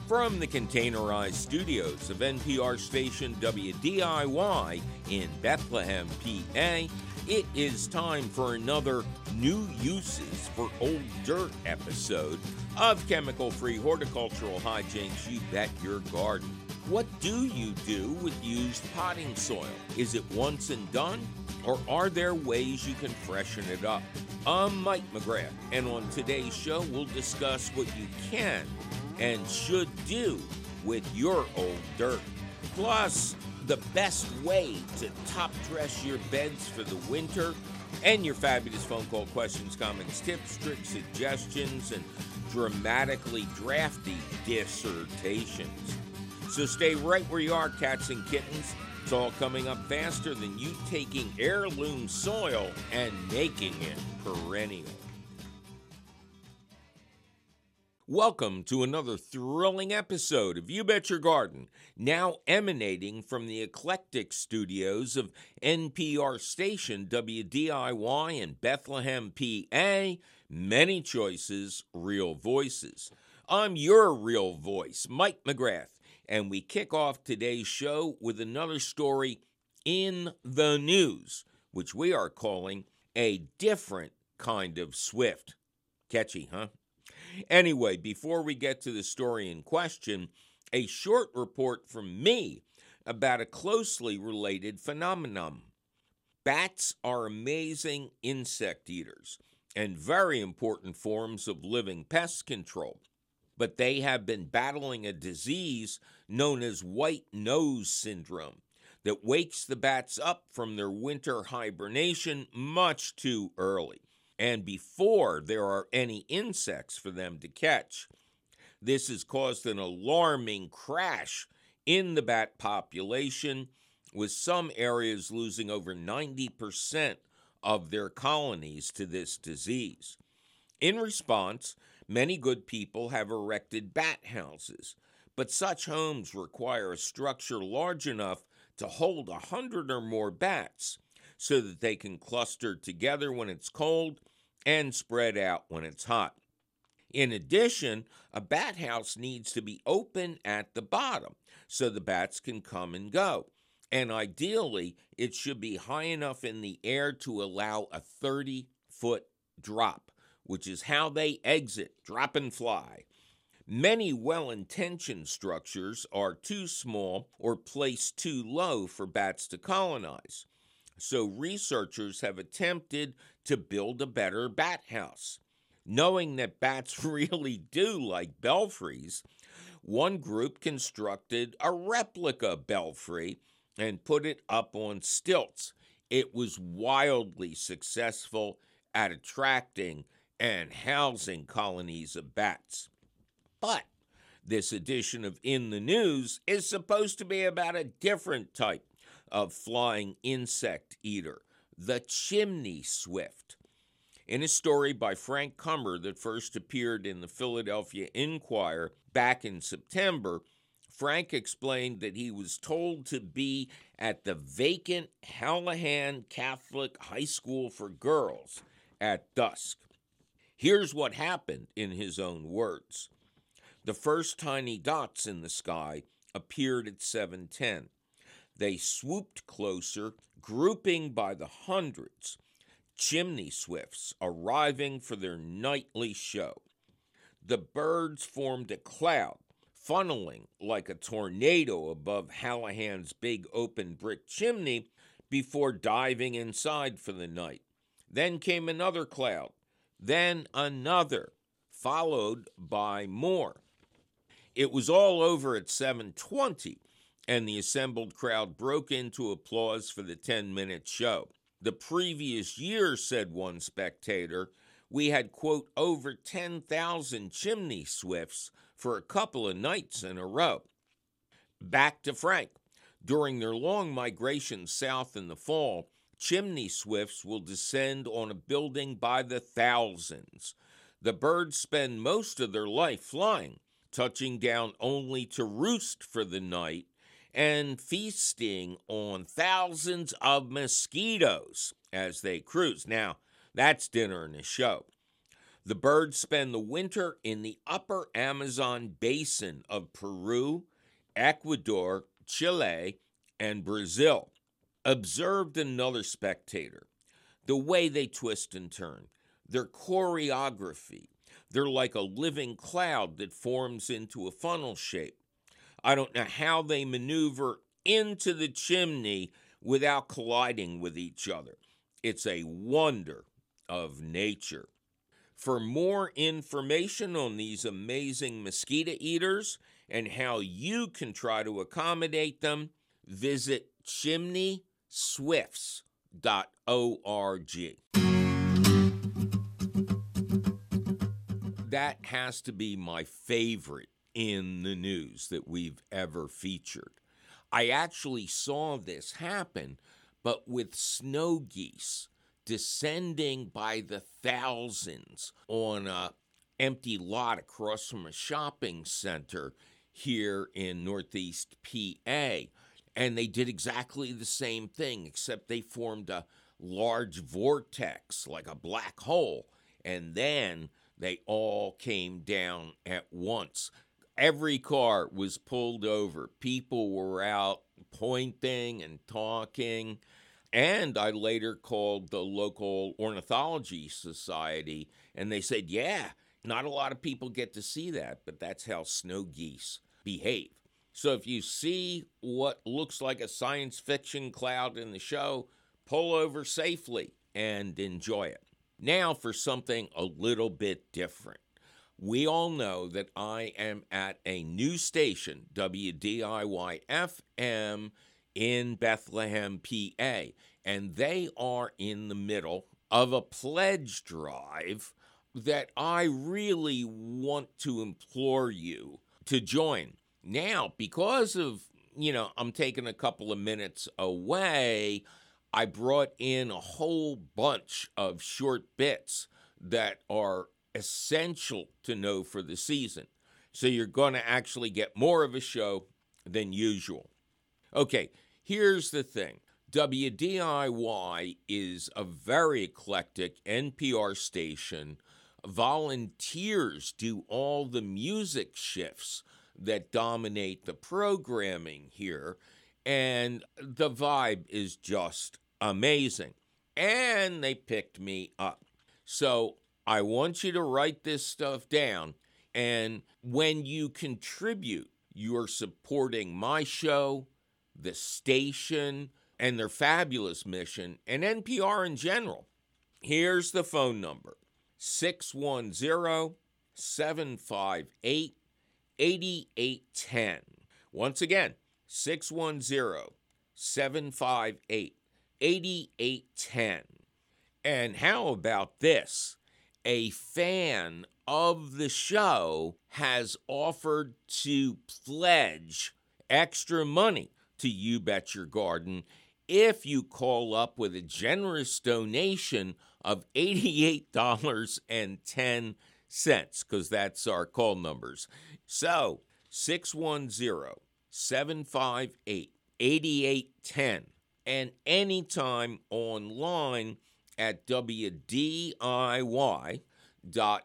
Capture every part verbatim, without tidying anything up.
From the containerized studios of N P R station W D I Y in Bethlehem, P A, it is time for another New Uses for Old Dirt episode of chemical-free horticultural hijinks you bet your garden. What do you do with used potting soil? Is it once and done, or are there ways you can freshen it up? I'm Mike McGrath, and on today's show we'll discuss what you can and should do with your old dirt. Plus, the best way to top dress your beds for the winter, and your fabulous phone call questions, comments, tips, tricks, suggestions, and dramatically drafty dissertations. So stay right where you are, cats and kittens. It's all coming up faster than you taking heirloom soil and making it perennial. Welcome to another thrilling episode of You Bet Your Garden, now emanating from the eclectic studios of N P R station W D I Y in Bethlehem, P A. Many choices, real voices. I'm your real voice, Mike McGrath, and we kick off today's show with another story in the news, which we are calling a different kind of swift. Catchy, huh? Anyway, before we get to the story in question, a short report from me about a closely related phenomenon. Bats are amazing insect eaters and very important forms of living pest control, but they have been battling a disease known as white nose syndrome that wakes the bats up from their winter hibernation much too early, and before there are any insects for them to catch. This has caused an alarming crash in the bat population, with some areas losing over ninety percent of their colonies to this disease. In response, many good people have erected bat houses, but such homes require a structure large enough to hold a hundred or more bats, so that they can cluster together when it's cold and spread out when it's hot. In addition, a bat house needs to be open at the bottom so the bats can come and go. And ideally, it should be high enough in the air to allow a thirty-foot drop, which is how they exit, drop and fly. Many well-intentioned structures are too small or placed too low for bats to colonize. So researchers have attempted to build a better bat house. Knowing that bats really do like belfries, one group constructed a replica belfry and put it up on stilts. It was wildly successful at attracting and housing colonies of bats. But this edition of In the News is supposed to be about a different type of flying insect eater, the chimney swift. In a story by Frank Cumber that first appeared in the Philadelphia Inquirer back in September, Frank explained that he was told to be at the vacant Hallahan Catholic High School for Girls at dusk. Here's what happened in his own words. The first tiny dots in the sky appeared at seven ten. They swooped closer, grouping by the hundreds, chimney swifts arriving for their nightly show. The birds formed a cloud, funneling like a tornado above Hallahan's big open brick chimney before diving inside for the night. Then came another cloud, then another, followed by more. It was all over at seven twenty. And the assembled crowd broke into applause for the ten-minute show. The previous year, said one spectator, we had, quote, over ten thousand chimney swifts for a couple of nights in a row. Back to Frank. During their long migration south in the fall, chimney swifts will descend on a building by the thousands. The birds spend most of their life flying, touching down only to roost for the night, and feasting on thousands of mosquitoes as they cruise. Now, that's dinner and a show. The birds spend the winter in the upper Amazon basin of Peru, Ecuador, Chile, and Brazil. Observed another spectator. The way they twist and turn, their choreography. They're like a living cloud that forms into a funnel shape. I don't know how they maneuver into the chimney without colliding with each other. It's a wonder of nature. For more information on these amazing mosquito eaters and how you can try to accommodate them, visit chimney swifts dot org. That has to be my favorite in the news that we've ever featured. I actually saw this happen, but with snow geese descending by the thousands on a empty lot across from a shopping center here in Northeast P A. And they did exactly the same thing, except they formed a large vortex, like a black hole, and then they all came down at once. Every car was pulled over. People were out pointing and talking. And I later called the local ornithology society, and they said, yeah, not a lot of people get to see that, but that's how snow geese behave. So if you see what looks like a science fiction cloud in the show, pull over safely and enjoy it. Now for something a little bit different. We all know that I am at a new station, W D I Y F M, in Bethlehem, P A, and they are in the middle of a pledge drive that I really want to implore you to join. Now, because of, you know, I'm taking a couple of minutes away, I brought in a whole bunch of short bits that are essential to know for the season. So you're going to actually get more of a show than usual. Okay, here's the thing. W D I Y is a very eclectic N P R station. Volunteers do all the music shifts that dominate the programming here, and the vibe is just amazing. And they picked me up. So I want you to write this stuff down, and when you contribute, you're supporting my show, the station, and their fabulous mission, and N P R in general. Here's the phone number, six one zero, seven five eight, eight eight one zero. Once again, six one zero, seven five eight, eight eight one zero. And how about this? A fan of the show has offered to pledge extra money to You Bet Your Garden if you call up with a generous donation of eighty-eight dollars and ten cents, because that's our call numbers. So, six one zero, seven five eight, eight eight one zero, and anytime online at W D I Y dot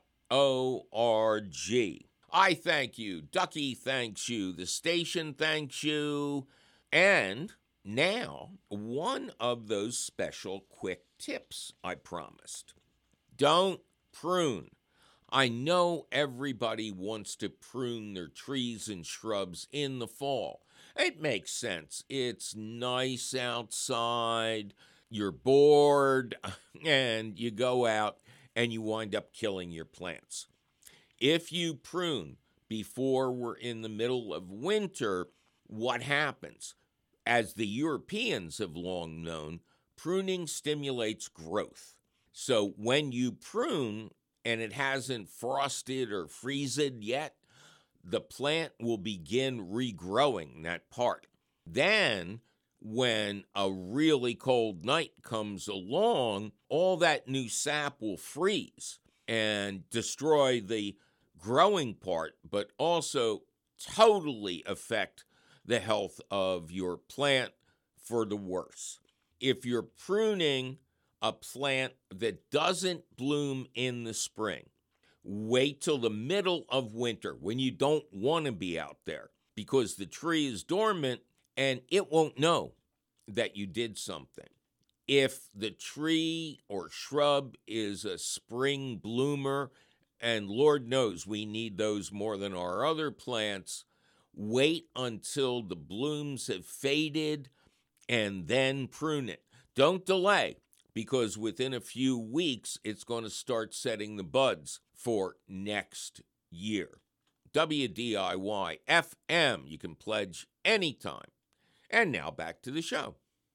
org. I thank you. Ducky thanks you. The station thanks you. And now, one of those special quick tips I promised. Don't prune. I know everybody wants to prune their trees and shrubs in the fall. It makes sense. It's nice outside, you're bored, and you go out and you wind up killing your plants. If you prune before we're in the middle of winter, what happens? As the Europeans have long known, pruning stimulates growth. So when you prune and it hasn't frosted or freezed yet, the plant will begin regrowing that part. Then, when a really cold night comes along, all that new sap will freeze and destroy the growing part, but also totally affect the health of your plant for the worse. If you're pruning a plant that doesn't bloom in the spring, Wait till the middle of winter when you don't want to be out there because the tree is dormant and it won't know that you did something. If the tree or shrub is a spring bloomer, and Lord knows we need those more than our other plants, wait until the blooms have faded and then prune it. Don't delay, because within a few weeks, it's going to start setting the buds for next year. W D I Y F M, you can pledge anytime. And now back to the show.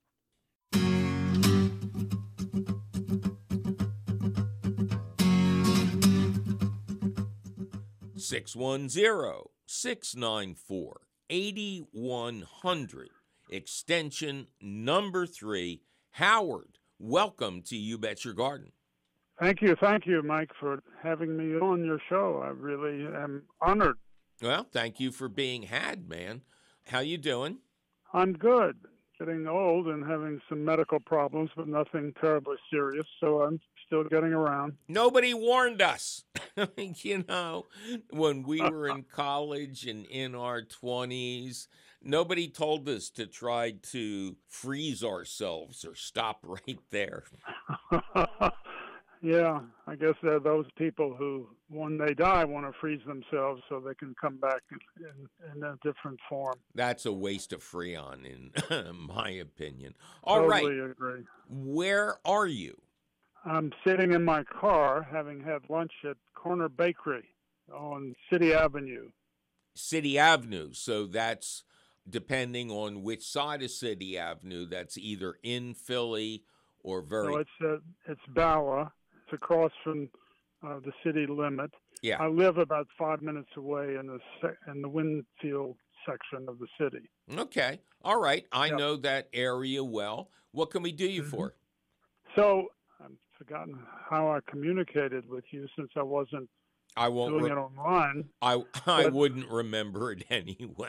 six one zero, six nine four, eight one zero zero, extension number three. Howard, welcome to You Bet Your Garden. Thank you. Thank you, Mike, for having me on your show. I really am honored. Well, thank you for being had, man. How you doing? I'm good. Getting old and having some medical problems, but nothing terribly serious, so I'm still getting around. Nobody warned us. You know, when we were in college and in our twenties, nobody told us to try to freeze ourselves or stop right there. Yeah, I guess there are those people who, when they die, want to freeze themselves so they can come back in, in, in a different form. That's a waste of Freon, in my opinion. All totally right. Agree. Where are you? I'm sitting in my car having had lunch at Corner Bakery on City Avenue. City Avenue. So that's, depending on which side of City Avenue, that's either in Philly or very... So it's, uh, it's Bala. It's across from uh, the city limit. Yeah. I live about five minutes away in the se- in the Winfield section of the city. Okay. All right. I Yeah. know that area well. What can we do you Mm-hmm. for? So I've forgotten how I communicated with you since I wasn't I won't. doing Re- it online. I I but- wouldn't remember it anyway.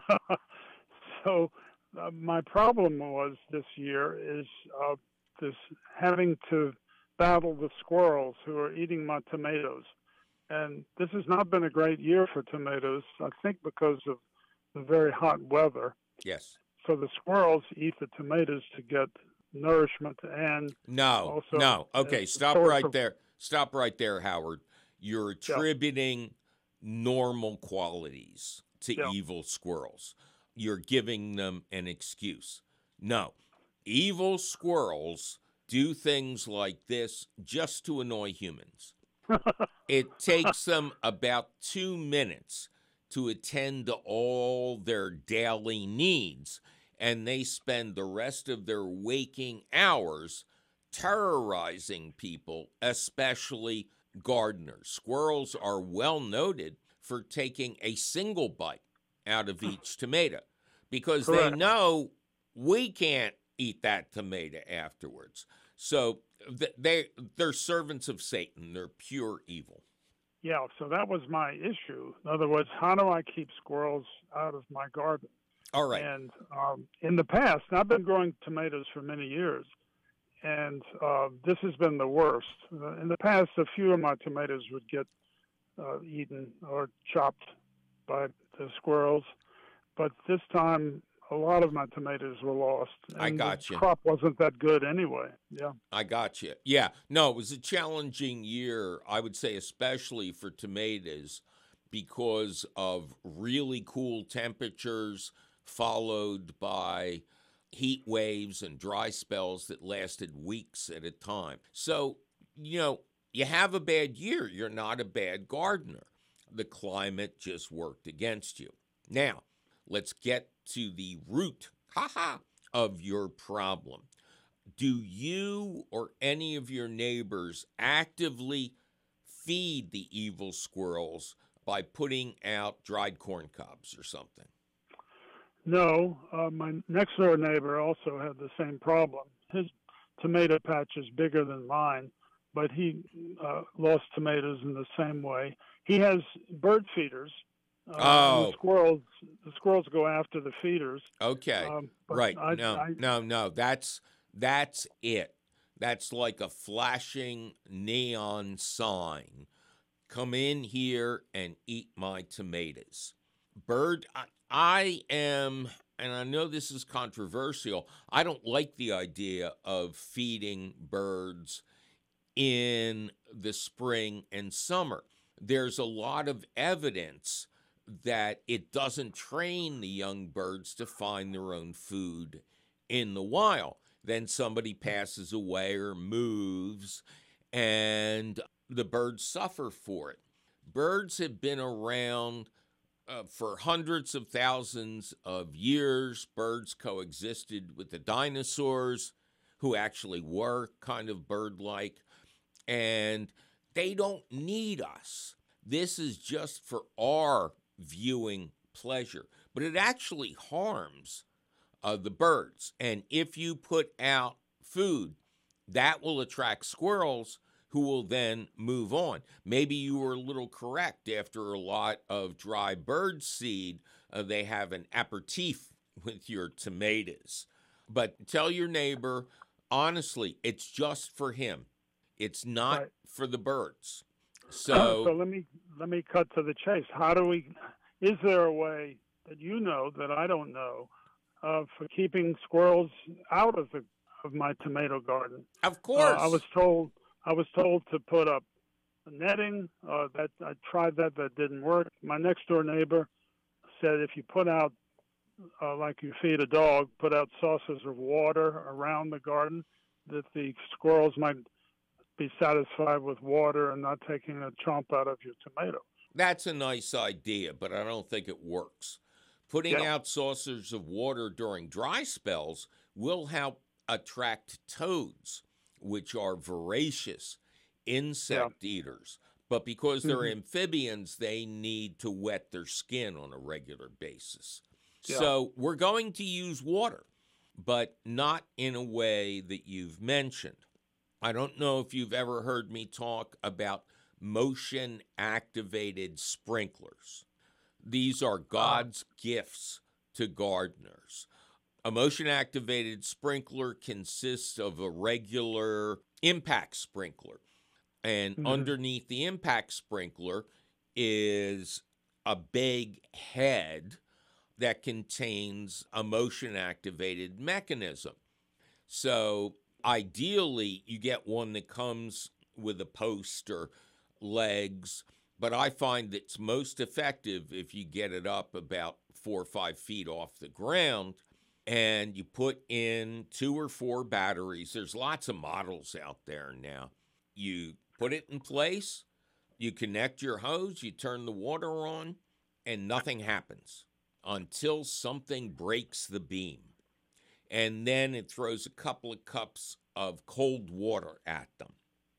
So uh, my problem was this year is uh, this having to battle the squirrels who are eating my tomatoes. And this has not been a great year for tomatoes, I think because of the very hot weather. Yes. So the squirrels eat the tomatoes to get nourishment and No. also no. Okay. it's a Stop source right of- there. Stop right there, Howard. You're attributing normal qualities to Yeah. evil squirrels. You're giving them an excuse. No. Evil squirrels do things like this just to annoy humans. It takes them about two minutes to attend to all their daily needs, and they spend the rest of their waking hours terrorizing people, especially gardeners. Squirrels are well noted for taking a single bite out of each tomato because Correct. they know we can't eat that tomato afterwards. So th- they, they're servants of Satan. They're pure evil. Yeah, so that was my issue. In other words, how do I keep squirrels out of my garden? All right. And um, in the past, and I've been growing tomatoes for many years, and uh, this has been the worst. Uh, in the past, a few of my tomatoes would get uh, eaten or chopped by the squirrels, but this time, a lot of my tomatoes were lost. And I got the you. crop wasn't that good anyway. Yeah. I got you. Yeah. No, it was a challenging year, I would say, especially for tomatoes because of really cool temperatures followed by heat waves and dry spells that lasted weeks at a time. So, you know, you have a bad year. You're not a bad gardener. The climate just worked against you. Now, let's get to the root, haha, of your problem. Do you or any of your neighbors actively feed the evil squirrels by putting out dried corn cobs or something? No, uh, my next door neighbor also had the same problem. His tomato patch is bigger than mine, but he uh, lost tomatoes in the same way. He has bird feeders. Uh, Oh. the squirrels, the squirrels go after the feeders. Okay, Um, but right. I- no, I- no, no. That's that's it. That's like a flashing neon sign come in here and eat my tomatoes. Bird, I, I am, and I know this is controversial, I don't like the idea of feeding birds in the spring and summer. There's a lot of evidence that it doesn't train the young birds to find their own food in the wild. Then somebody passes away or moves, and the birds suffer for it. Birds have been around uh, for hundreds of thousands of years. Birds coexisted with the dinosaurs, who actually were kind of bird-like, and they don't need us. This is just for our viewing pleasure, but it actually harms uh, the birds. And if you put out food, that will attract squirrels who will then move on. Maybe you were a little correct. After a lot of dry bird seed, uh, they have an aperitif with your tomatoes. But tell your neighbor, honestly, it's just for him. It's not Right. for the birds. So, so let me let me cut to the chase. How do we? Is there a way that you know that I don't know uh, for keeping squirrels out of the of my tomato garden? of Uh, course, I was told I was told to put up netting. Uh, that I tried that. That didn't work. My next door neighbor said if you put out uh, like you feed a dog, put out saucers of water around the garden, that the squirrels might be satisfied with water and not taking a chomp out of your tomato. that's a nice idea, but I don't think it works. Putting Yeah. out saucers of water during dry spells will help attract toads, which are voracious insect eaters. But because they're Mhm. amphibians, they need to wet their skin on a regular basis. Yeah. So we're going to use water, but not in a way that you've mentioned. I don't know if you've ever heard me talk about motion-activated sprinklers. These are God's gifts to gardeners. A motion-activated sprinkler consists of a regular impact sprinkler. And Mhm. underneath the impact sprinkler is a big head that contains a motion-activated mechanism. So ideally, you get one that comes with a post or legs, but I find it's most effective if you get it up about four or five feet off the ground and you put in two or four batteries. There's lots of models out there now. You put it in place, you connect your hose, you turn the water on, and nothing happens until something breaks the beam. And then it throws a couple of cups of cold water at them.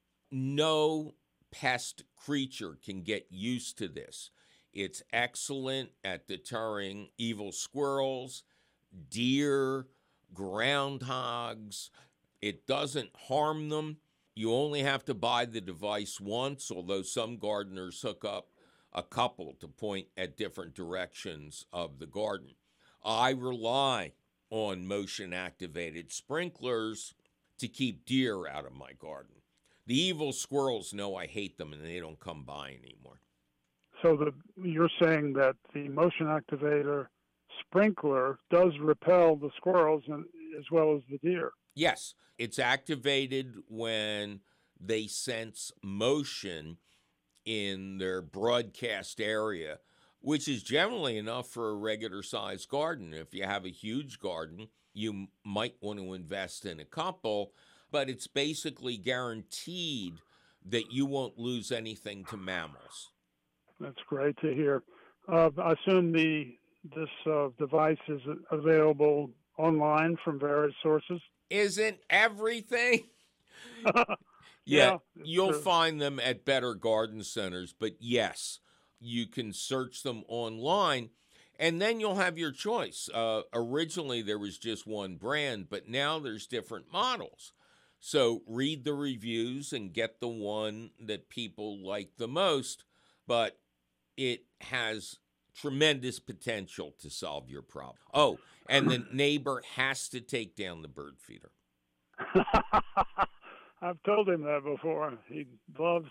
No pest creature can get used to this. It's excellent at deterring evil squirrels, deer, groundhogs. It doesn't harm them. You only have to buy the device once, although some gardeners hook up a couple to point at different directions of the garden. I rely on motion-activated sprinklers to keep deer out of my garden. The evil squirrels know I hate them and they don't come by anymore. So the you're saying that the motion activator sprinkler does repel the squirrels and, as well as the deer. Yes, it's activated when they sense motion in their broadcast area, which is generally enough for a regular-sized garden. If you have a huge garden, you might want to invest in a couple, but it's basically guaranteed that you won't lose anything to mammals. That's great to hear. Uh, I assume the this uh, device is available online from various sources. Isn't everything? yeah, Yeah, it's you'll true. find them at better garden centers, but yes, you can search them online, and then you'll have your choice. Uh, originally, there was just one brand, but now there's different models. So read the reviews and get the one that people like the most, but it has tremendous potential to solve your problem. Oh, and the neighbor has to take down the bird feeder. I've told him that before. He loves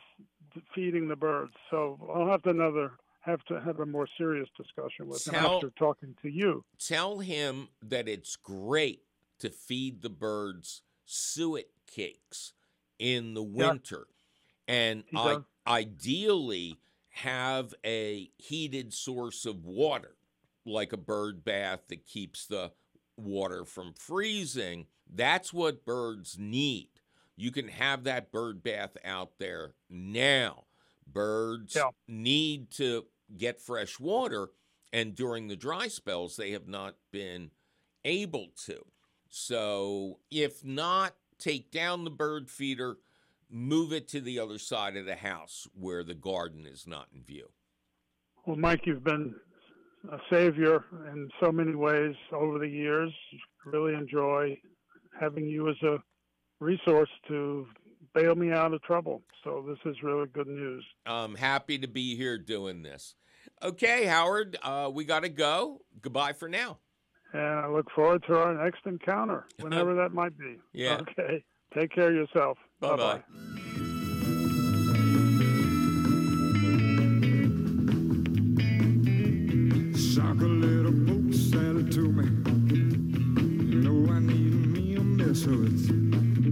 feeding the birds. So I'll have to another have to have a more serious discussion with him Tell, after talking to you. Tell him that it's great to feed the birds suet cakes in the winter, yeah, and I, ideally have a heated source of water, like a bird bath that keeps the water from freezing. That's what birds need. You can have that bird bath out there now. Birds yeah. need to get fresh water, and during the dry spells, they have not been able to. So if not, take down the bird feeder, move it to the other side of the house where the garden is not in view. Well, Mike, you've been a savior in so many ways over the years. Really enjoy having you as a resource to bail me out of trouble. So this is really good news. I'm happy to be here doing this. Okay, Howard, uh, we got to go. Goodbye for now. And I look forward to our next encounter, whenever that might be. Yeah. Okay. Take care of yourself. Bye-bye. Sock a little boat saddle to me. You know I need me a mess of it.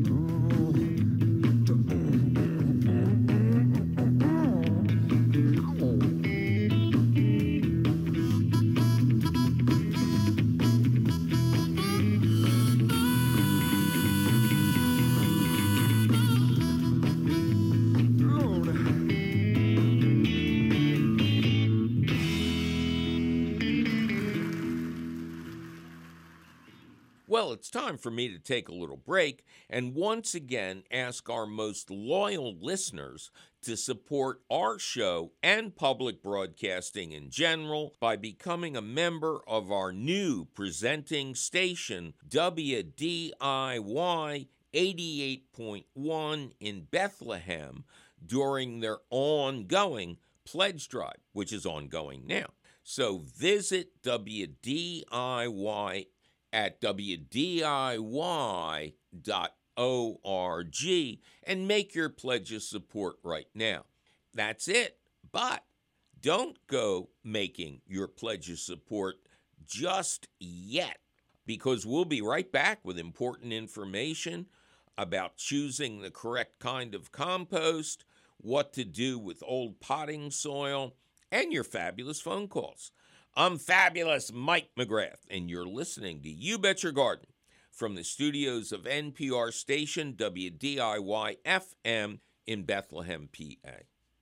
Well, it's time for me to take a little break and once again ask our most loyal listeners to support our show and public broadcasting in general by becoming a member of our new presenting station, W D I Y eighty-eight point one in Bethlehem, during their ongoing pledge drive, which is ongoing now. So visit W D I Y at W D I Y dot org and make your pledge of support right now. That's it. But don't go making your pledge of support just yet, because we'll be right back with important information about choosing the correct kind of compost, what to do with old potting soil, and your fabulous phone calls. I'm fabulous Mike McGrath, and you're listening to You Bet Your Garden from the studios of N P R station W D I Y F M in Bethlehem, P A.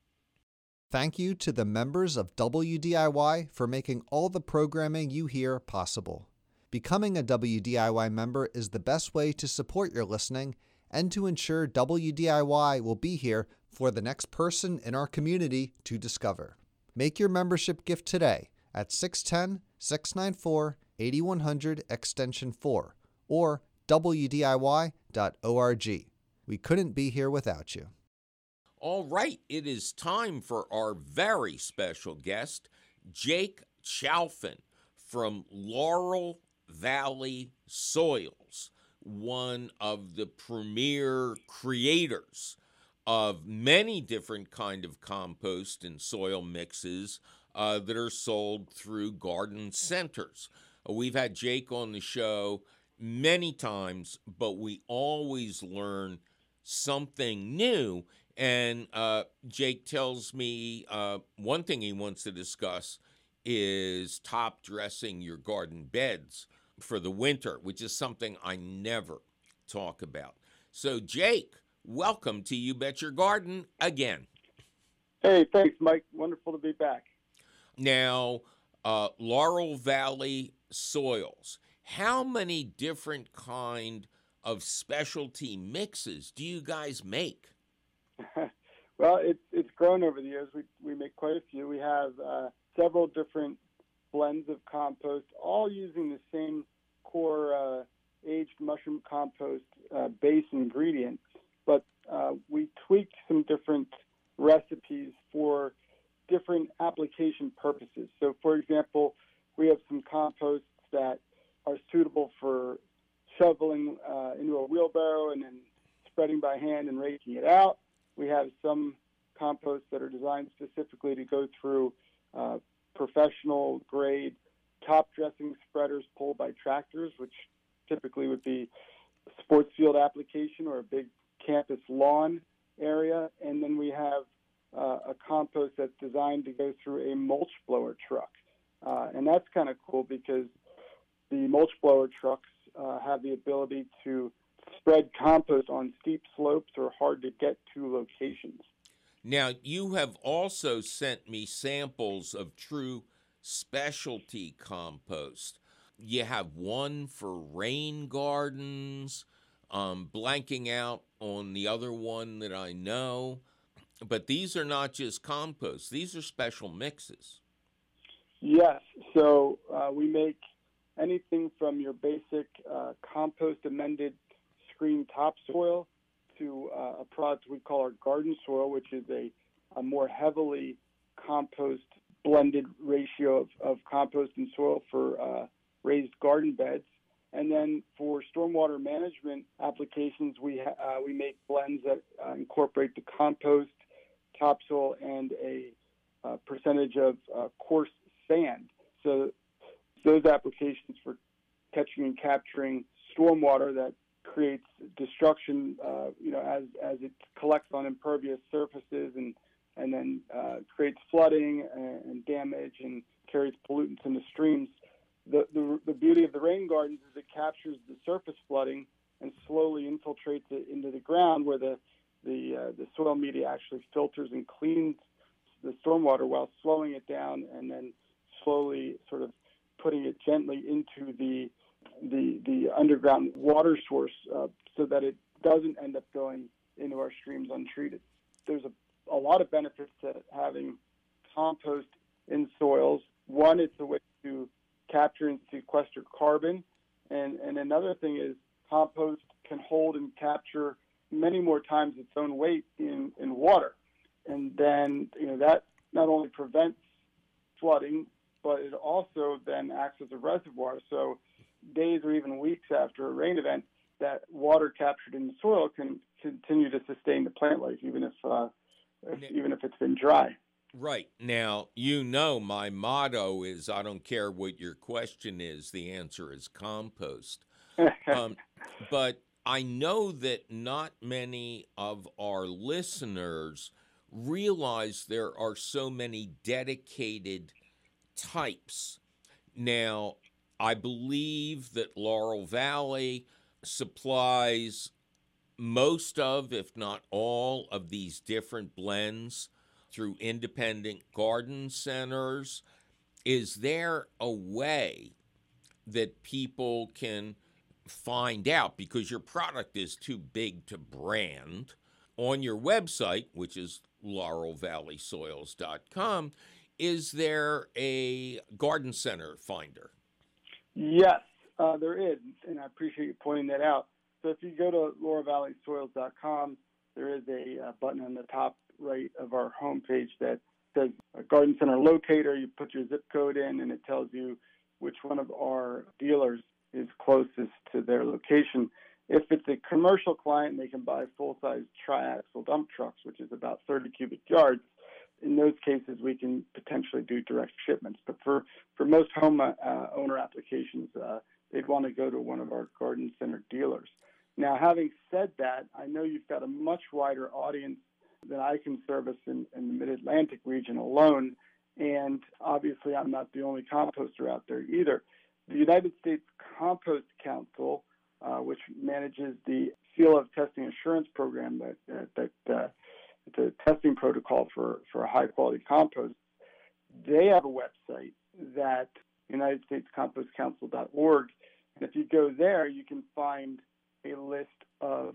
Thank you to the members of W D I Y for making all the programming you hear possible. Becoming a W D I Y member is the best way to support your listening and to ensure W D I Y will be here for the next person in our community to discover. Make your membership gift today at six one zero, six nine four, eight one zero zero extension four or W D I Y dot org. We couldn't be here without you. All right, it is time for our very special guest, Jake Chalfin from Laurel Valley Soils, one of the premier creators of many different kind of compost and soil mixes uh, that are sold through garden centers. Uh, we've had Jake on the show many times, but we always learn something new. And uh, Jake tells me uh, one thing he wants to discuss is top dressing your garden beds for the winter, which is something I never talk about. So, Jake, welcome to You Bet Your Garden again. Hey, thanks, Mike. Wonderful to be back. Now, uh, Laurel Valley Soils, how many different kind of specialty mixes do you guys make? Well, it's it's grown over the years. We we make quite a few. We have uh, several different blends of compost, all using the same core uh, aged mushroom compost uh, base ingredients, but uh, we tweaked some different recipes for different application purposes. So, for example, we have some composts that are suitable for shoveling uh, into a wheelbarrow and then spreading by hand and raking it out. We have some composts that are designed specifically to go through uh, professional grade top dressing spreaders pulled by tractors, which typically would be a sports field application or a big campus lawn area. And then we have uh, a compost that's designed to go through a mulch blower truck. Uh, and that's kind of cool because the mulch blower trucks uh, have the ability to spread compost on steep slopes or hard to get to locations. Now, you have also sent me samples of true specialty compost. You have one for rain gardens, um, blanking out on the other one that I know. But these are not just compost. These are special mixes. Yes. So uh, we make anything from your basic uh, compost amended screen topsoil to uh, a product we call our garden soil, which is a, a more heavily compost blended ratio of, of compost and soil for uh, raised garden beds. And then for stormwater management applications, we ha- uh, we make blends that uh, incorporate the compost, topsoil, and a uh, percentage of uh, coarse sand. So those applications for catching and capturing stormwater that creates destruction, uh, you know, as as it collects on impervious surfaces and and then uh, creates flooding and, and damage and carries pollutants into streams. The, the the beauty of the rain gardens is it captures the surface flooding and slowly infiltrates it into the ground, where the the uh, the soil media actually filters and cleans the stormwater while slowing it down and then slowly sort of putting it gently into the the the underground water source uh, so that it doesn't end up going into our streams untreated. There's a, a lot of benefits to having compost in soils. One, it's a way to capture and sequester carbon. And, and another thing is compost can hold and capture many more times its own weight in, in water. And then, you know, that not only prevents flooding, but it also then acts as a reservoir. So days or even weeks after a rain event, that water captured in the soil can continue to sustain the plant life, even if, uh, if even if it's been dry. Right. Now, you know my motto is, I don't care what your question is, the answer is compost. um, but I know that not many of our listeners realize there are so many dedicated types. Now, I believe that Laurel Valley supplies most of, if not all, of these different blends through independent garden centers. Is there a way that people can find out, because your product is too big to brand, on your website, which is laurel valley soils dot com, is there a garden center finder? Yes, uh, there is, and I appreciate you pointing that out. So if you go to laurel valley soils dot com, there is a uh, button on the top right of our homepage that says a garden center locator. You put your zip code in, and it tells you which one of our dealers is closest to their location. If it's a commercial client, they can buy full-size triaxle dump trucks, which is about thirty cubic yards. In those cases, we can potentially do direct shipments. But for, for most home uh, owner applications, uh, they'd want to go to one of our garden center dealers. Now, having said that, I know you've got a much wider audience than I can service in, in the Mid-Atlantic region alone, and obviously I'm not the only composter out there either. The United States Compost Council, uh, which manages the Seal of Testing Assurance program, that that, that uh, the testing protocol for, for a high-quality compost, they have a website that United States Compost Council dot org, and if you go there, you can find a list of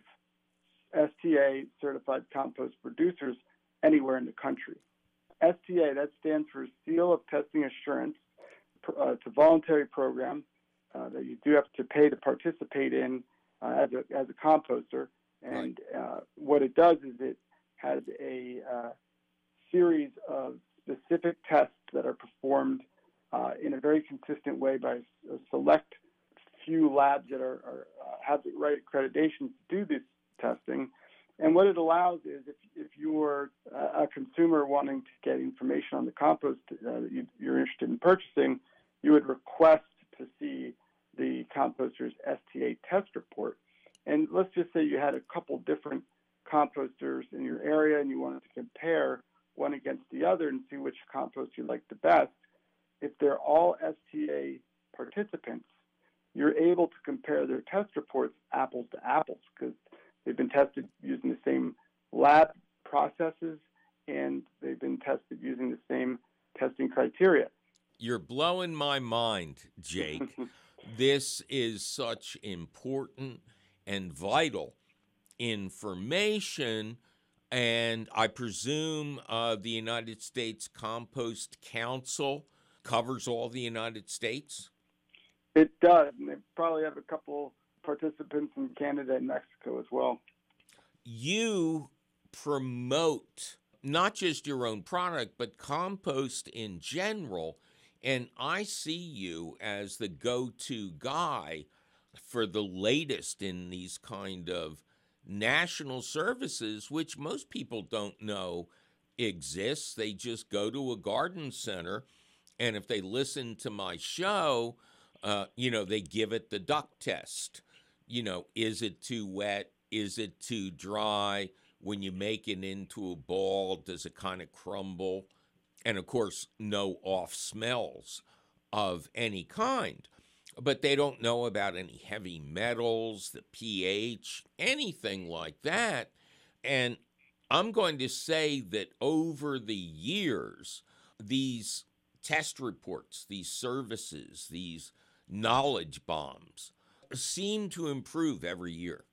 S T A-certified compost producers anywhere in the country. S T A, that stands for Seal of Testing Assurance. Uh, it's a voluntary program uh, that you do have to pay to participate in uh, as a as a composter. And uh, what it does is it has a uh, series of specific tests that are performed uh, in a very consistent way by a select few labs that are, are uh, have the right accreditation to do this testing. And what it allows is if, if you're a consumer wanting to get information on the compost uh, that you, you're interested in purchasing, you would request to see the composter's S T A test report. And let's just say you had a couple different composters in your area and you wanted to compare one against the other and see which compost you like the best. If they're all S T A participants, you're able to compare their test reports apples to apples because they've been tested using the same lab processes and they've been tested using the same testing criteria. You're blowing my mind, Jake. This is such important and vital information, and I presume uh, the United States Compost Council covers all the United States? It does, and they probably have a couple participants in Canada and Mexico as well. You promote not just your own product, but compost in general, and I see you as the go-to guy for the latest in these kind of national services, which most people don't know exists. They just go to a garden center, and if they listen to my show, uh, you know, they give it the duck test. You know, is it too wet? Is it too dry? When you make it into a ball, does it kind of crumble? And, of course, no off smells of any kind. But they don't know about any heavy metals, the pH, anything like that. And I'm going to say that over the years, these test reports, these services, these knowledge bombs seem to improve every year.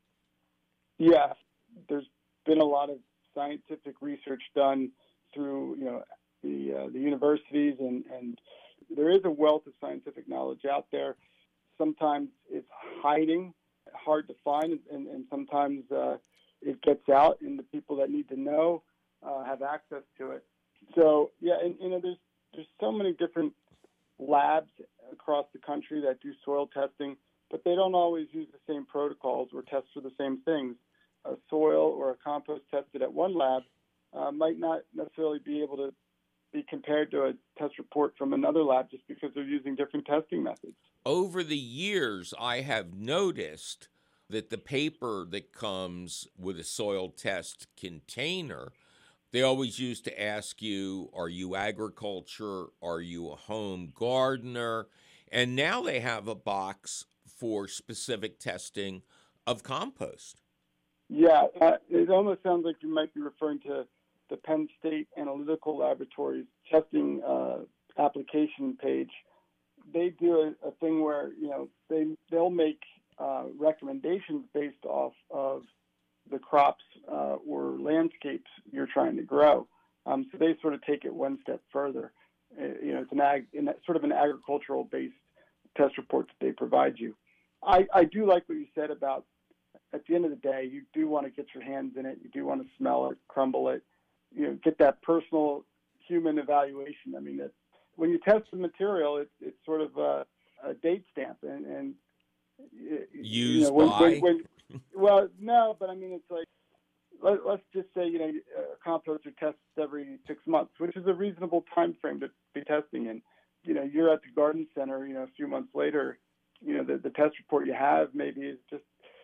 Yeah, there's been a lot of scientific research done through, you know, the uh, the universities, and, and there is a wealth of scientific knowledge out there. Sometimes it's hiding, hard to find, and, and sometimes uh, it gets out, and the people that need to know uh, have access to it. So, yeah, and you know, there's there's so many different labs across the country that do soil testing, but they don't always use the same protocols or test for the same things. A soil or a compost tested at one lab uh, might not necessarily be able to be compared to a test report from another lab just because they're using different testing methods. Over the years, I have noticed that the paper that comes with a soil test container, they always used to ask you, are you agriculture? Are you a home gardener? And now they have a box for specific testing of compost. Yeah, uh, it almost sounds like you might be referring to the Penn State Analytical Laboratories testing uh, application page. They do a, a thing where, you know, they, they'll make uh, recommendations based off of the crops uh, or landscapes you're trying to grow. Um, so they sort of take it one step further. Uh, you know, it's an ag, in that sort of an agricultural-based test report that they provide you. I, I do like what you said about, at the end of the day, you do want to get your hands in it. You do want to smell it, crumble it, you know, get that personal human evaluation. I mean, it, when you test the material, it, it's sort of a, a date stamp. And, and Use you know, when, by? when, when, well, no, but I mean, it's like, let, let's just say, you know, a composter tests every six months, which is a reasonable time frame to be testing in. You know, you're at the garden center, you know, a few months later, you know, the, the test report you have maybe is just,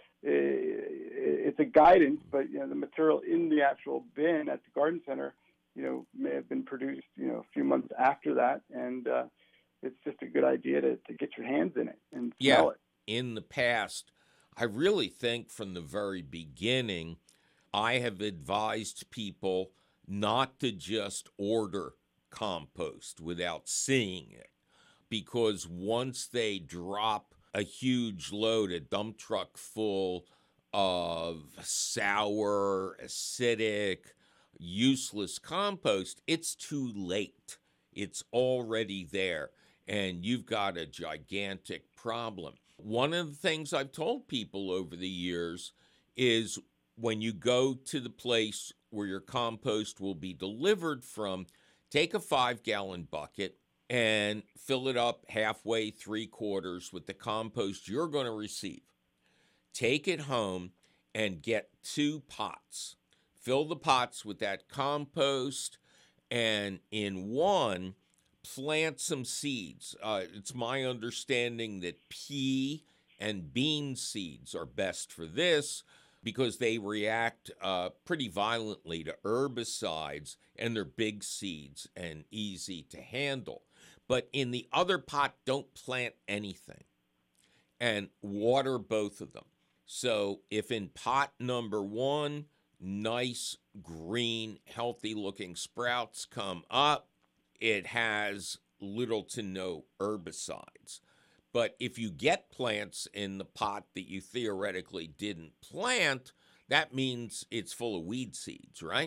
it's a guidance, but, you know, the material in the actual bin at the garden center, you know, may have been produced, you know, a few months after that. And uh, it's just a good idea to, to get your hands in it and yeah, smell it. In the past, I really think from the very beginning, I have advised people not to just order compost without seeing it, because once they drop a huge load, a dump truck full of sour, acidic, useless compost, it's too late. It's already there, and you've got a gigantic problem. One of the things I've told people over the years is when you go to the place where your compost will be delivered from, take a five-gallon bucket and fill it up halfway, three quarters with the compost you're going to receive. Take it home and get two pots. Fill the pots with that compost, and in one, plant some seeds. Uh, it's my understanding that pea and bean seeds are best for this because they react uh, pretty violently to herbicides, and they're big seeds and easy to handle. But in the other pot, don't plant anything, and water both of them. So if in pot number one, nice, green, healthy-looking sprouts come up, it has little to no herbicides. But if you get plants in the pot that you theoretically didn't plant, that means it's full of weed seeds, right?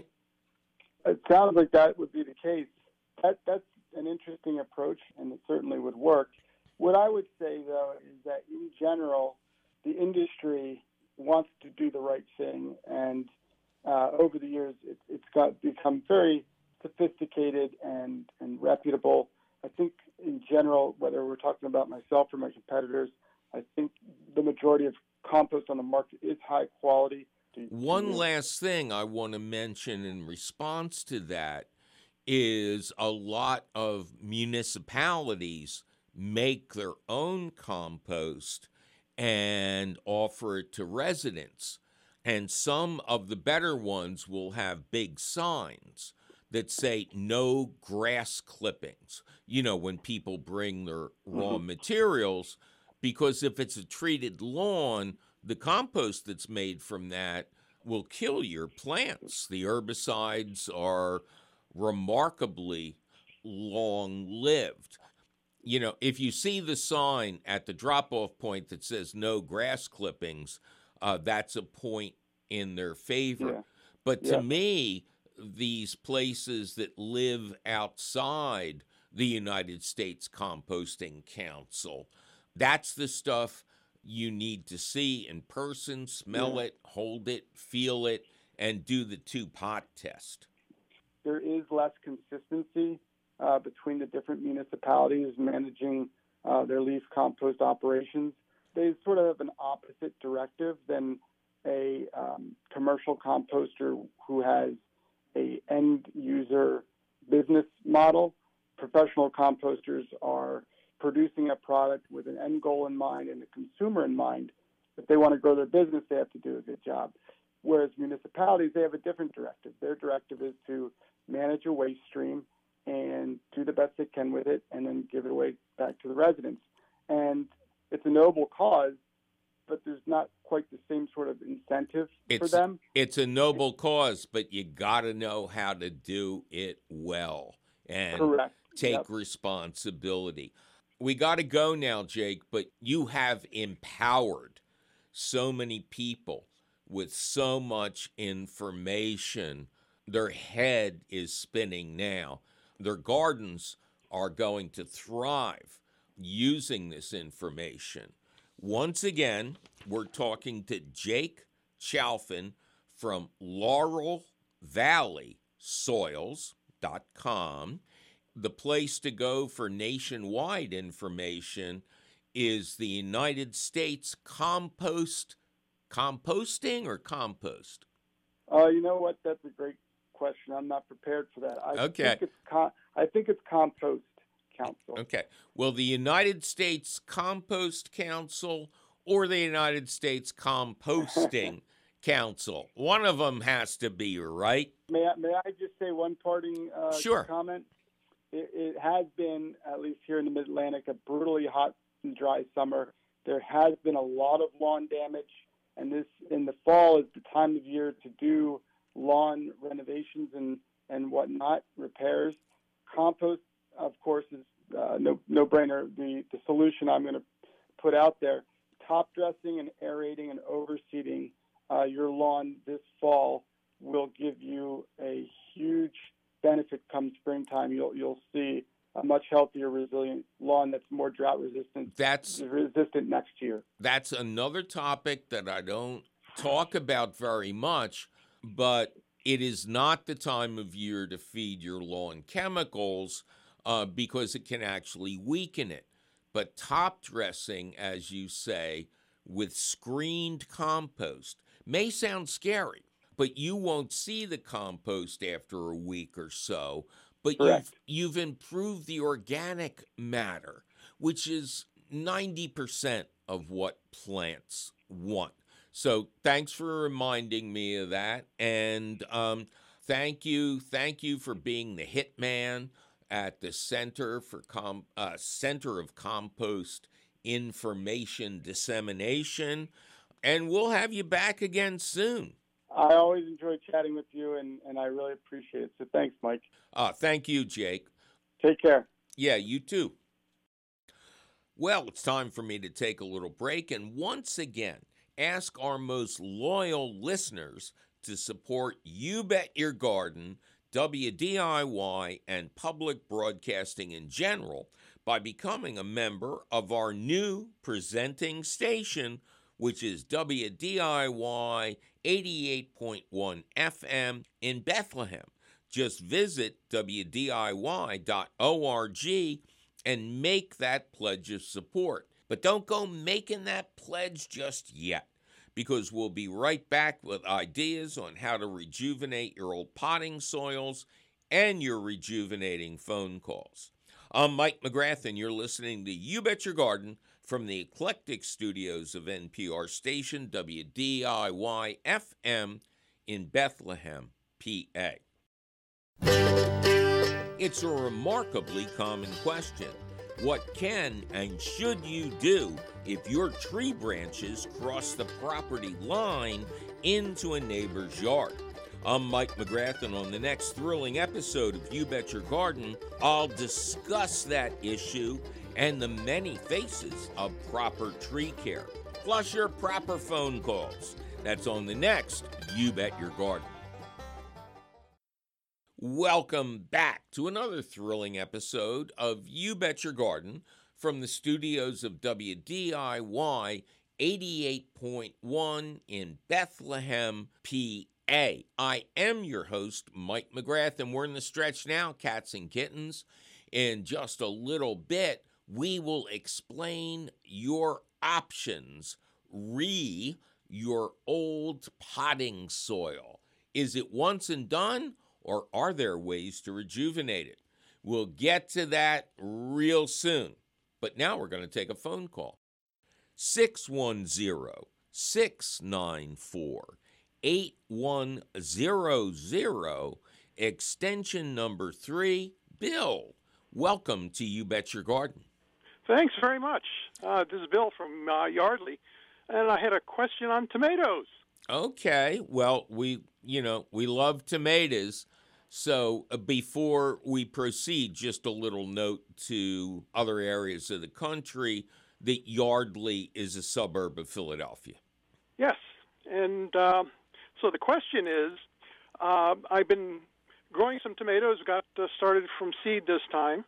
It sounds like that would be the case. That, that's an interesting approach, and it certainly would work. What I would say, though, is that in general, the industry wants to do the right thing, and uh, over the years, it, it's got become very sophisticated and, and reputable. I think in general, whether we're talking about myself or my competitors, I think the majority of compost on the market is high quality. One last thing I want to mention in response to that is a lot of municipalities make their own compost and offer it to residents. And some of the better ones will have big signs that say no grass clippings, you know, when people bring their raw mm-hmm. materials, because if it's a treated lawn, the compost that's made from that will kill your plants. The herbicides are remarkably long-lived. You know, if you see the sign at the drop-off point that says no grass clippings, uh, that's a point in their favor. Yeah. But to yeah. me, these places that live outside the United States Composting Council, that's the stuff you need to see in person, smell yeah. it, hold it, feel it, and do the two-pot test. There is less consistency uh, between the different municipalities managing uh, their leaf compost operations. They sort of have an opposite directive than a um, commercial composter who has a end-user business model. Professional composters are producing a product with an end goal in mind and a consumer in mind. If they want to grow their business, they have to do a good job. Whereas municipalities, they have a different directive. Their directive is to manage a waste stream and do the best they can with it and then give it away back to the residents. And it's a noble cause, but there's not quite the same sort of incentive it's, for them. It's a noble cause, but you got to know how to do it well and Correct. take Yep. responsibility. We got to go now, Jake, but you have empowered so many people with so much information. Their head is spinning now. Their gardens are going to thrive using this information. Once again, we're talking to Jake Chalfin from Laurel Valley Soils dot com. The place to go for nationwide information is the United States Compost, Composting or Compost? Uh, you know what? That's a great question. I'm not prepared for that. I Okay. think it's com- I think it's Compost Council. Okay. Well, the United States Compost Council or the United States Composting Council. One of them has to be, right? May I, may I just say one parting uh, Sure. comment? It, it has been, at least here in the Mid-Atlantic, a brutally hot and dry summer. There has been a lot of lawn damage, and this in the fall is the time of year to do lawn renovations and, and whatnot, repairs. Compost, of course, is uh, no no brainer. The the solution I'm going to put out there: top dressing and aerating and overseeding uh, your lawn this fall will give you a huge benefit come springtime. You'll you'll see a much healthier, resilient lawn that's more drought resistant. That's resistant next year. That's another topic that I don't talk about very much, but it is not the time of year to feed your lawn chemicals uh, because it can actually weaken it. But top dressing, as you say, with screened compost, may sound scary, but you won't see the compost after a week or so. But Correct. you've, you've improved the organic matter, which is ninety percent of what plants want. So thanks for reminding me of that. And um, thank you. Thank you for being the hitman at the Center for Com- uh, Center of Compost Information Dissemination. And we'll have you back again soon. I always enjoy chatting with you, and, and I really appreciate it. So thanks, Mike. Uh, thank you, Jake. Take care. Yeah, you too. Well, it's time for me to take a little break and once again ask our most loyal listeners to support You Bet Your Garden, W D I Y, and public broadcasting in general by becoming a member of our new presenting station, which is W D I Y eighty-eight point one F M in Bethlehem. Just visit W D I Y dot org and make that pledge of support. But don't go making that pledge just yet, because we'll be right back with ideas on how to rejuvenate your old potting soils and your rejuvenating phone calls. I'm Mike McGrath, and you're listening to You Bet Your Garden from the eclectic studios of N P R station W D I Y F M in Bethlehem, P A. It's a remarkably common question. What can and should you do if your tree branches cross the property line into a neighbor's yard? I'm Mike McGrath, and on the next thrilling episode of You Bet Your Garden, I'll discuss that issue and the many faces of proper tree care, plus your proper phone calls. That's on the next You Bet Your Garden. Welcome back to another thrilling episode of You Bet Your Garden from the studios of W D I Y eighty-eight point one in Bethlehem, P A. I am your host, Mike McGrath, and we're in the stretch now, cats and kittens. In just a little bit, we will explain your options. Re your old potting soil. Is it once and done, or are there ways to rejuvenate it? We'll get to that real soon. But now we're going to take a phone call. six one zero, six nine four, eight one zero zero, extension number three. Bill, welcome to You Bet Your Garden. Thanks very much. Uh, this is Bill from uh, Yardley, and I had a question on tomatoes. Okay, well, we, you know, we love tomatoes. So uh, before we proceed, just a little note to other areas of the country that Yardley is a suburb of Philadelphia. Yes, and uh, so the question is, uh, I've been growing some tomatoes, got uh, started from seed this time,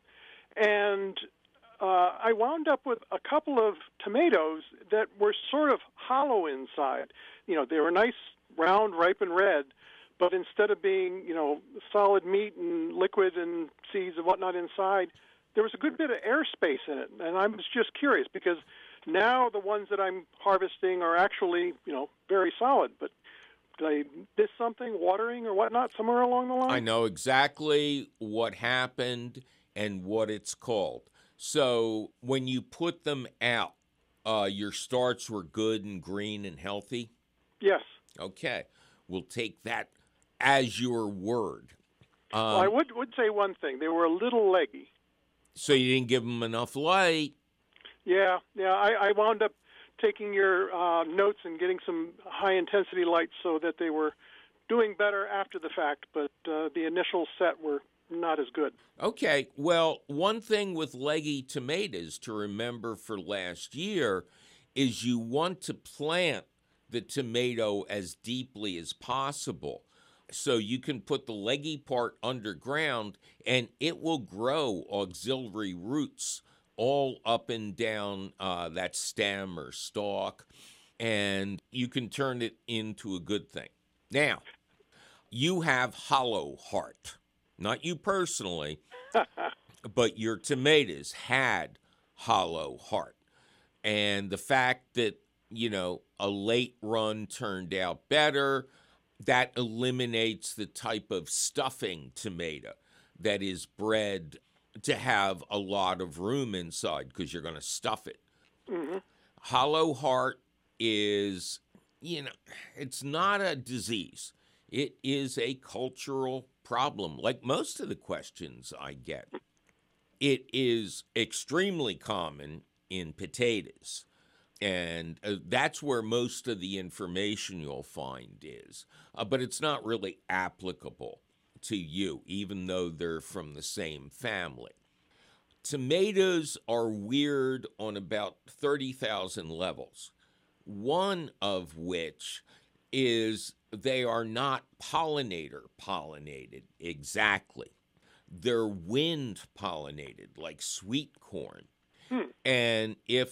and uh, I wound up with a couple of tomatoes that were sort of hollow inside. You know, they were nice, round, ripe, and red, but instead of being, you know, solid meat and liquid and seeds and whatnot inside, there was a good bit of airspace in it. And I was just curious because now the ones that I'm harvesting are actually, you know, very solid. But did I miss something, watering or whatnot, somewhere along the line? I know exactly what happened and what it's called. So when you put them out, uh, your starts were good and green and healthy? Yes. Okay. We'll take that as your word. Um, well, I would, would say one thing. They were a little leggy. So you didn't give them enough light. Yeah, yeah. I, I wound up taking your uh, notes and getting some high-intensity lights so that they were doing better after the fact, but uh, the initial set were not as good. Okay. Well, one thing with leggy tomatoes to remember for last year is you want to plant the tomato as deeply as possible. So you can put the leggy part underground and it will grow auxiliary roots all up and down uh, that stem or stalk, and you can turn it into a good thing. Now, you have hollow heart. Not you personally, but your tomatoes had hollow heart. And the fact that you know, a late run turned out better. That eliminates the type of stuffing tomato that is bred to have a lot of room inside because you're going to stuff it. Mm-hmm. Hollow heart is, you know, it's not a disease. It is a cultural problem, like most of the questions I get. It is extremely common in potatoes, and uh, that's where most of the information you'll find is. Uh, but it's not really applicable to you, even though they're from the same family. Tomatoes are weird on about thirty thousand levels, one of which is they are not pollinator pollinated exactly. They're wind pollinated, like sweet corn. Hmm. And if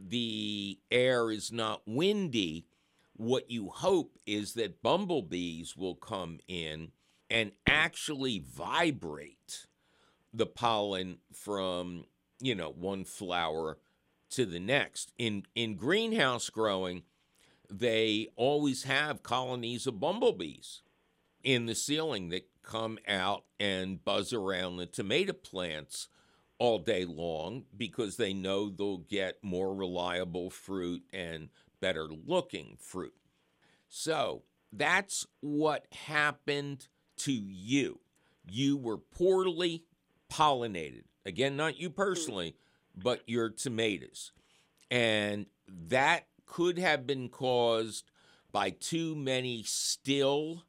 the air is not windy, what you hope is that bumblebees will come in and actually vibrate the pollen from, you know, one flower to the next. In in greenhouse growing, they always have colonies of bumblebees in the ceiling that come out and buzz around the tomato plants all day long because they know they'll get more reliable fruit and better looking fruit. So that's what happened to you. You were poorly pollinated. Again, not you personally, but your tomatoes. And that could have been caused by too many still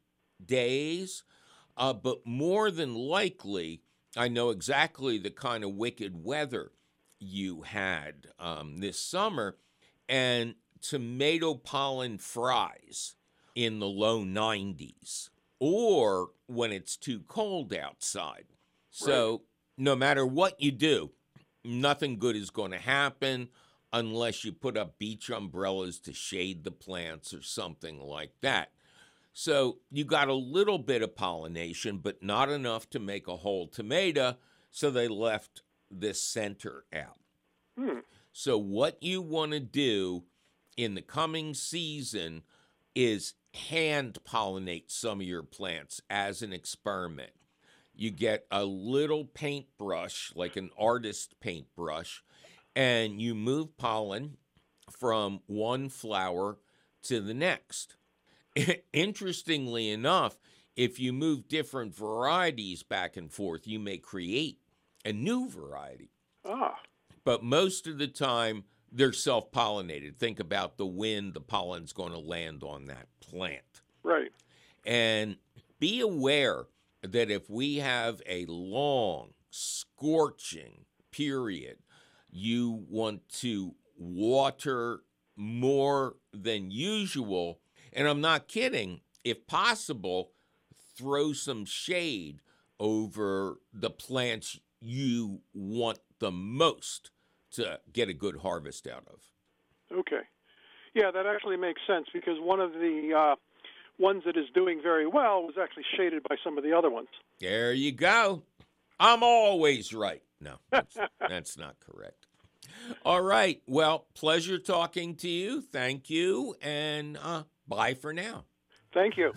days, uh, but more than likely, I know exactly the kind of wicked weather you had um, this summer, and tomato pollen fries in the low nineties, or when it's too cold outside. So right. No matter what you do, nothing good is going to happen unless you put up beach umbrellas to shade the plants or something like that. So you got a little bit of pollination, but not enough to make a whole tomato, so they left this center out. Hmm. So what you want to do in the coming season is hand pollinate some of your plants as an experiment. You get a little paintbrush, like an artist paintbrush, and you move pollen from one flower to the next. Interestingly enough, if you move different varieties back and forth, you may create a new variety. Ah. But most of the time, they're self-pollinated. Think about the wind, the pollen's going to land on that plant. Right. And be aware that if we have a long, scorching period, you want to water more than usual. And I'm not kidding. If possible, throw some shade over the plants you want the most to get a good harvest out of. Okay. Yeah, that actually makes sense because one of the uh, ones that is doing very well was actually shaded by some of the other ones. There you go. I'm always right. No, that's, that's not correct. All right. Well, pleasure talking to you. Thank you. And uh, bye for now. Thank you.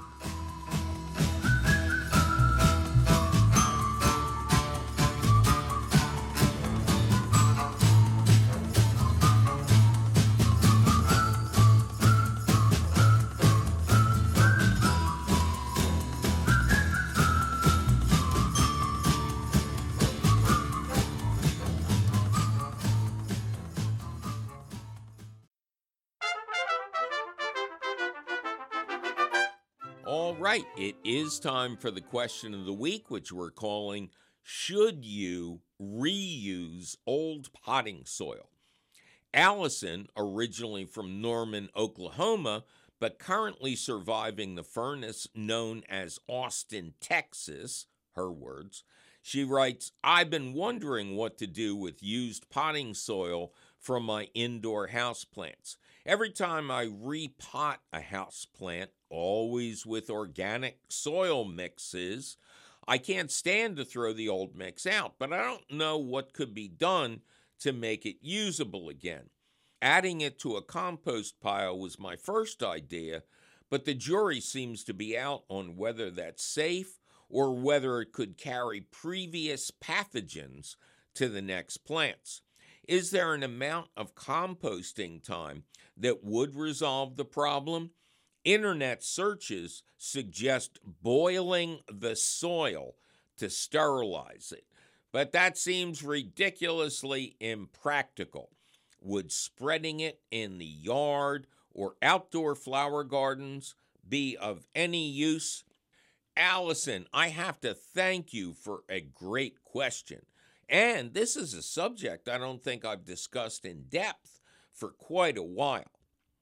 All right, it is time for the question of the week, which we're calling, should you reuse old potting soil? Allison, originally from Norman, Oklahoma, but currently surviving the furnace known as Austin, Texas, her words, she writes, I've been wondering what to do with used potting soil from my indoor houseplants. Every time I repot a houseplant, always with organic soil mixes, I can't stand to throw the old mix out, but I don't know what could be done to make it usable again. Adding it to a compost pile was my first idea, but the jury seems to be out on whether that's safe or whether it could carry previous pathogens to the next plants. Is there an amount of composting time that would resolve the problem? Internet searches suggest boiling the soil to sterilize it, but that seems ridiculously impractical. Would spreading it in the yard or outdoor flower gardens be of any use? Allison, I have to thank you for a great question. And this is a subject I don't think I've discussed in depth for quite a while.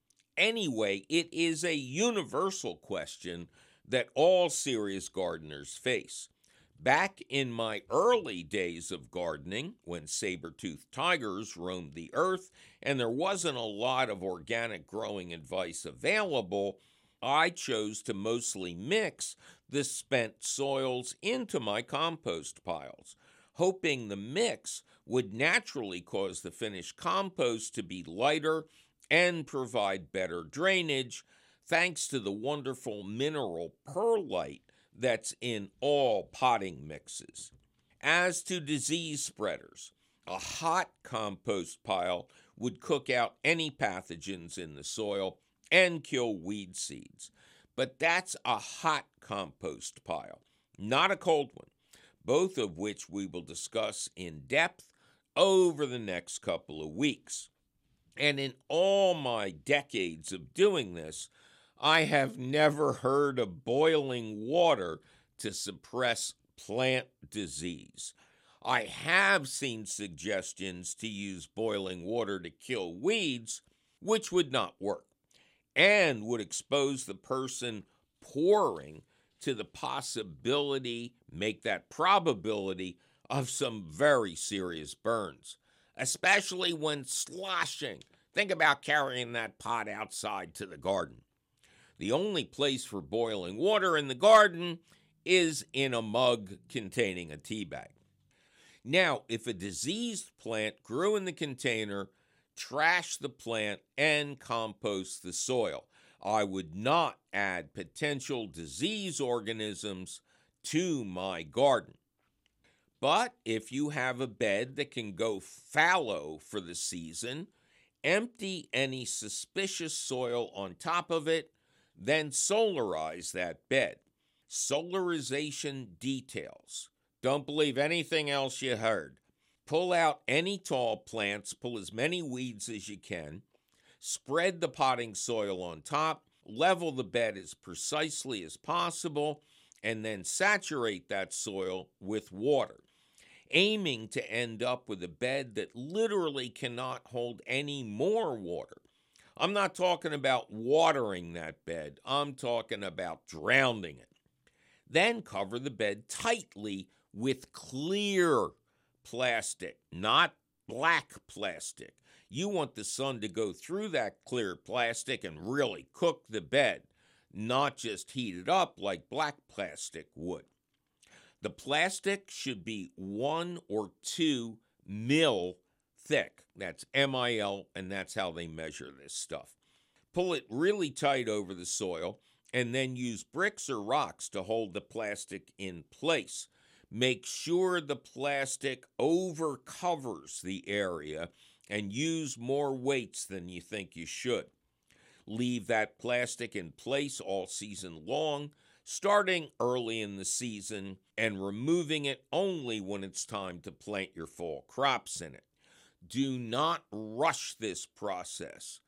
Anyway, it is a universal question that all serious gardeners face. Back in my early days of gardening, when saber-toothed tigers roamed the earth and there wasn't a lot of organic growing advice available, I chose to mostly mix the spent soils into my compost piles, hoping the mix would naturally cause the finished compost to be lighter and provide better drainage, thanks to the wonderful mineral perlite that's in all potting mixes. As to disease spreaders, a hot compost pile would cook out any pathogens in the soil and kill weed seeds. But that's a hot compost pile, not a cold one, both of which we will discuss in depth over the next couple of weeks. And in all my decades of doing this, I have never heard of boiling water to suppress plant disease. I have seen suggestions to use boiling water to kill weeds, which would not work, and would expose the person pouring to the possibility, make that probability, of some very serious burns, especially when sloshing. Think about carrying that pot outside to the garden. The only place for boiling water in the garden is in a mug containing a tea bag. Now, if a diseased plant grew in the container, trash the plant and compost the soil. I would not add potential disease organisms to my garden. But if you have a bed that can go fallow for the season, empty any suspicious soil on top of it, then solarize that bed. Solarization details. Don't believe anything else you heard. Pull out any tall plants, pull as many weeds as you can, spread the potting soil on top, level the bed as precisely as possible, and then saturate that soil with water, aiming to end up with a bed that literally cannot hold any more water. I'm not talking about watering that bed. I'm talking about drowning it. Then cover the bed tightly with clear plastic, not black plastic. You want the sun to go through that clear plastic and really cook the bed, not just heat it up like black plastic would. The plastic should be one or two mil thick. That's M I L, and that's how they measure this stuff. Pull it really tight over the soil, and then use bricks or rocks to hold the plastic in place. Make sure the plastic over covers the area and use more weights than you think you should. Leave that plastic in place all season long, starting early in the season and removing it only when it's time to plant your fall crops in it. Do not rush this process.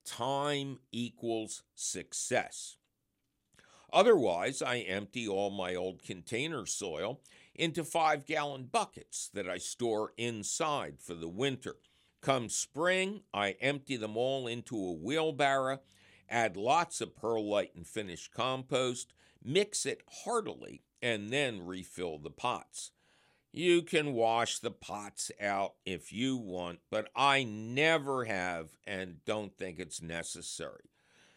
Time equals success. Otherwise, I empty all my old container soil into five-gallon buckets that I store inside for the winter. Come spring, I empty them all into a wheelbarrow, add lots of perlite and finished compost, mix it heartily, and then refill the pots. You can wash the pots out if you want, but I never have and don't think it's necessary.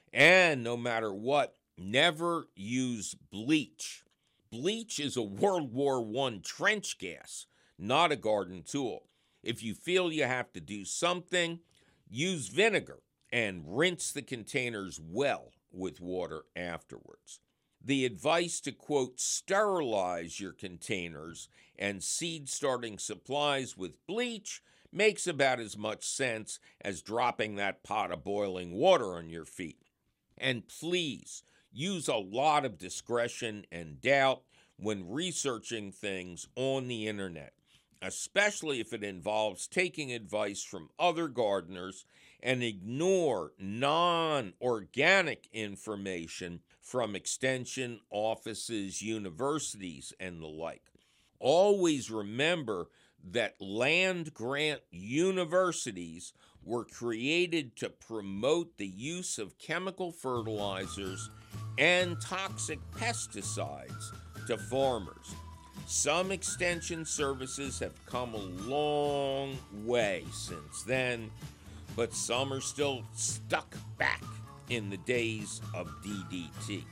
And no matter what, never use bleach. Bleach is a World War One trench gas, not a garden tool. If you feel you have to do something, Use vinegar and rinse the containers well with water afterwards. The advice to, quote, sterilize your containers and seed starting supplies with bleach makes about as much sense as dropping that pot of boiling water on your feet. And please use a lot of discretion and doubt when researching things on the internet, especially if it involves taking advice from other gardeners, and ignore non-organic information from extension offices, universities, and the like. Always remember that land-grant universities were created to promote the use of chemical fertilizers and toxic pesticides to farmers. Some extension services have come a long way since then, but some are still stuck back in the days of D D T.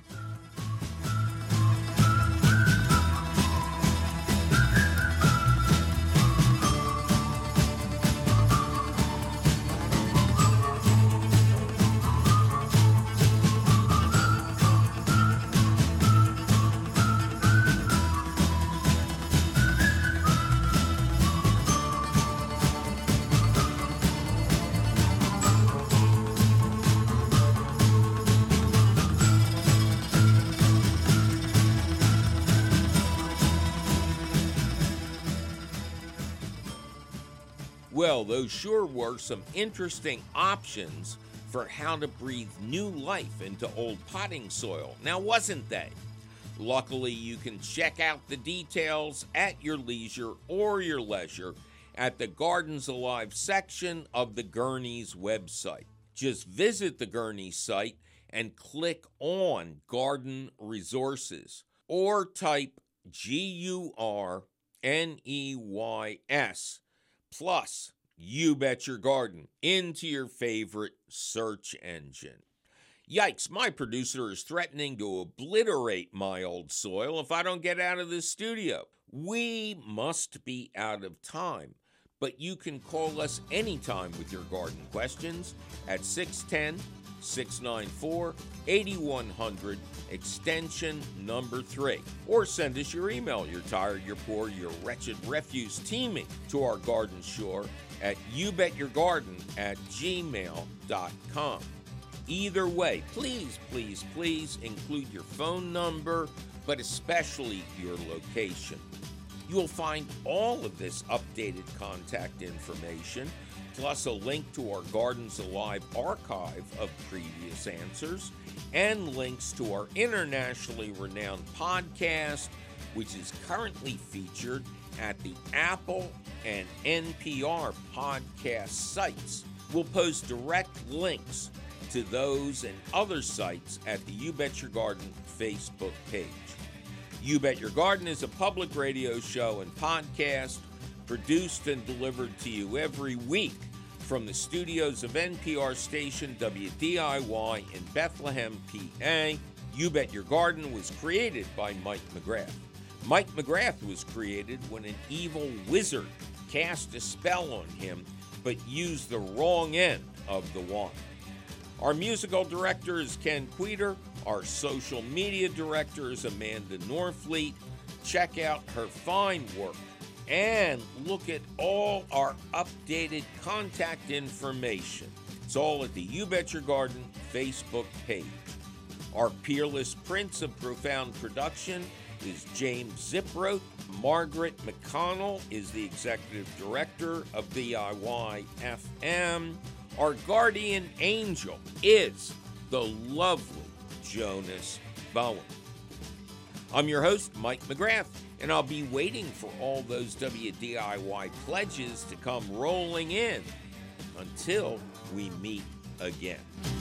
Well, those sure were some interesting options for how to breathe new life into old potting soil. Now, wasn't they? Luckily, you can check out the details at your leisure or your leisure at the Gardens Alive section of the Gurney's website. Just visit the Gurney site and click on Garden Resources, or type G U R N E Y S plus You Bet Your Garden into your favorite search engine. Yikes, my producer is threatening to obliterate my old soil if I don't get out of this studio. We must be out of time, but you can call us anytime with your garden questions at six one zero, six nine four, eight one zero zero, extension number three. Or send us your email. You're tired, you're poor, you're wretched refuse teeming to our garden shore at youbetyourgarden at gmail dot com. Either way, please, please, please include your phone number, but especially your location. You'll find all of this updated contact information, plus a link to our Gardens Alive archive of previous answers, and links to our internationally renowned podcast, which is currently featured at the Apple and N P R podcast sites. We'll post direct links to those and other sites at the You Bet Your Garden Facebook page. You Bet Your Garden is a public radio show and podcast produced and delivered to you every week from the studios of N P R station W D I Y in Bethlehem, P A. You Bet Your Garden was created by Mike McGrath. Mike McGrath was created when an evil wizard cast a spell on him but used the wrong end of the wand. Our musical director is Ken Queter. Our social media director is Amanda Norfleet. Check out her fine work and look at all our updated contact information. It's all at the You Bet Your Garden Facebook page. Our peerless prince of profound production is James Ziproth. Margaret McConnell is the executive director of D I Y F M. Our guardian angel is the lovely Jonas Bowen. I'm your host, Mike McGrath, and I'll be waiting for all those W D I Y pledges to come rolling in until we meet again.